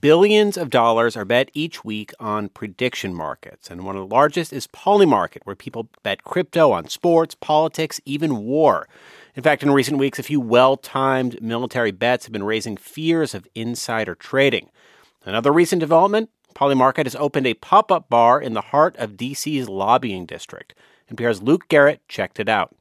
Billions of dollars are bet each week on prediction markets, and one of the largest is Polymarket, where people bet crypto on sports, politics, even war. In fact, in recent weeks, a few well-timed military bets have been raising fears of insider trading. Another recent development, Polymarket has opened a pop-up bar in the heart of D.C.'s lobbying district. NPR's Luke Garrett checked it out.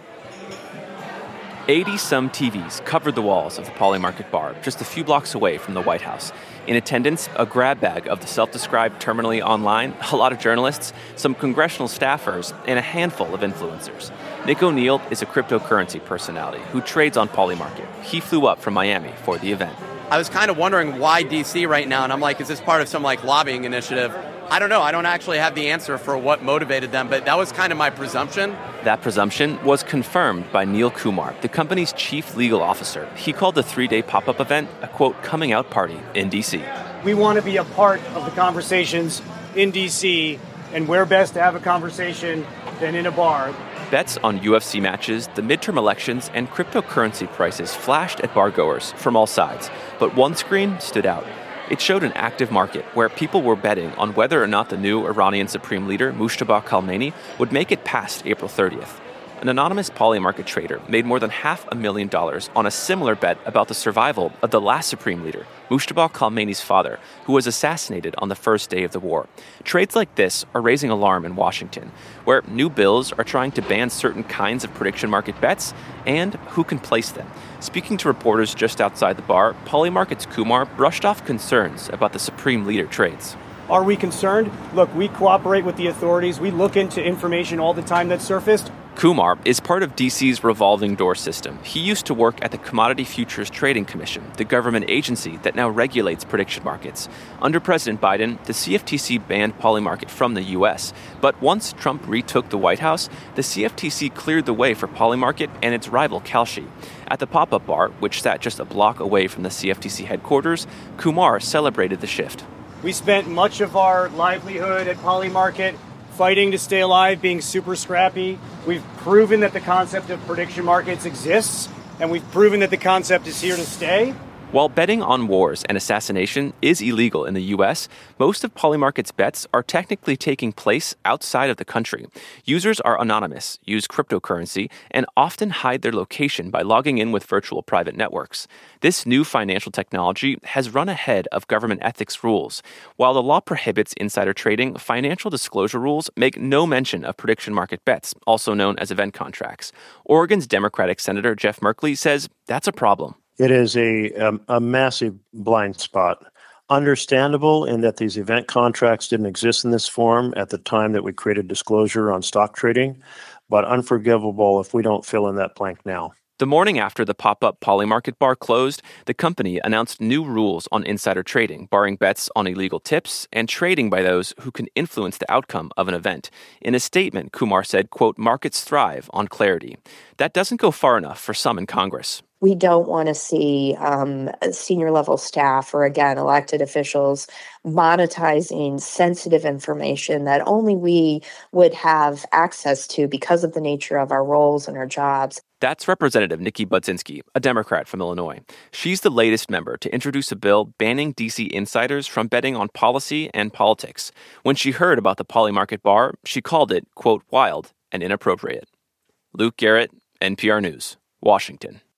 80-some TVs covered the walls of the Polymarket bar, just a few blocks away from the White House. In attendance, a grab bag of the self-described terminally online, a lot of journalists, some congressional staffers, and a handful of influencers. Nick O'Neill is a cryptocurrency personality who trades on Polymarket. He flew up from Miami for the event. I was kind of wondering why D.C. right now, and I'm like, is this part of some lobbying initiative? I don't know. I don't actually have the answer for what motivated them, but that was kind of my presumption. That presumption was confirmed by Neil Kumar, the company's chief legal officer. He called the 3-day pop-up event a, quote, coming out party in D.C. We want to be a part of the conversations in D.C., and where best to have a conversation than in a bar. Bets on UFC matches, the midterm elections, and cryptocurrency prices flashed at bargoers from all sides. But one screen stood out. It showed an active market where people were betting on whether or not the new Iranian Supreme Leader, Mujtaba Khamenei, would make it past April 30th. An anonymous Polymarket trader made more than $500,000 on a similar bet about the survival of the last Supreme Leader, Mujtaba Khamenei's father, who was assassinated on the first day of the war. Trades like this are raising alarm in Washington, where new bills are trying to ban certain kinds of prediction market bets and who can place them. Speaking to reporters just outside the bar, Polymarket's Kumar brushed off concerns about the Supreme Leader trades. Are we concerned? Look, we cooperate with the authorities. We look into information all the time that's surfaced. Kumar is part of D.C.'s revolving door system. He used to work at the Commodity Futures Trading Commission, the government agency that now regulates prediction markets. Under President Biden, the CFTC banned Polymarket from the U.S. But once Trump retook the White House, the CFTC cleared the way for Polymarket and its rival Kalshi. At the pop-up bar, which sat just a block away from the CFTC headquarters, Kumar celebrated the shift. We spent much of our livelihood at Polymarket fighting to stay alive, being super scrappy. We've proven that the concept of prediction markets exists, and we've proven that the concept is here to stay. While betting on wars and assassination is illegal in the U.S., most of Polymarket's bets are technically taking place outside of the country. Users are anonymous, use cryptocurrency, and often hide their location by logging in with virtual private networks. This new financial technology has run ahead of government ethics rules. While the law prohibits insider trading, financial disclosure rules make no mention of prediction market bets, also known as event contracts. Oregon's Democratic Senator Jeff Merkley says that's a problem. It is a massive blind spot. Understandable in that these event contracts didn't exist in this form at the time that we created disclosure on stock trading, but unforgivable if we don't fill in that blank now. The morning after the pop-up Polymarket bar closed, the company announced new rules on insider trading, barring bets on illegal tips and trading by those who can influence the outcome of an event. In a statement, Kumar said, quote, markets thrive on clarity. That doesn't go far enough for some in Congress. We don't want to see senior level staff or, again, elected officials monetizing sensitive information that only we would have access to because of the nature of our roles and our jobs. That's Representative Nikki Budzinski, a Democrat from Illinois. She's the latest member to introduce a bill banning D.C. insiders from betting on policy and politics. When she heard about the Polymarket bar, she called it, quote, wild and inappropriate. Luke Garrett, NPR News, Washington.